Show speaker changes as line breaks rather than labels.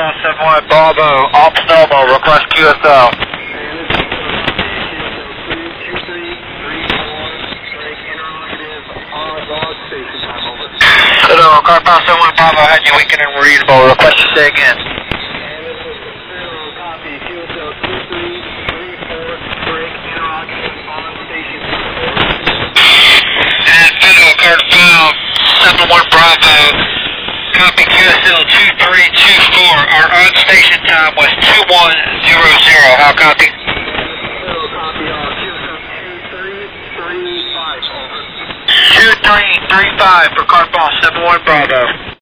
Carpal 71 Bravo, Ops Nomo, request QSL. Hello, Carpal 71 Bravo, had you weekend and readable, request to say again. And Hello, Carpal 71 Bravo, copy QSL 2324, our on station time was 2100, how copy? 2335 for Carpal 71 Bravo.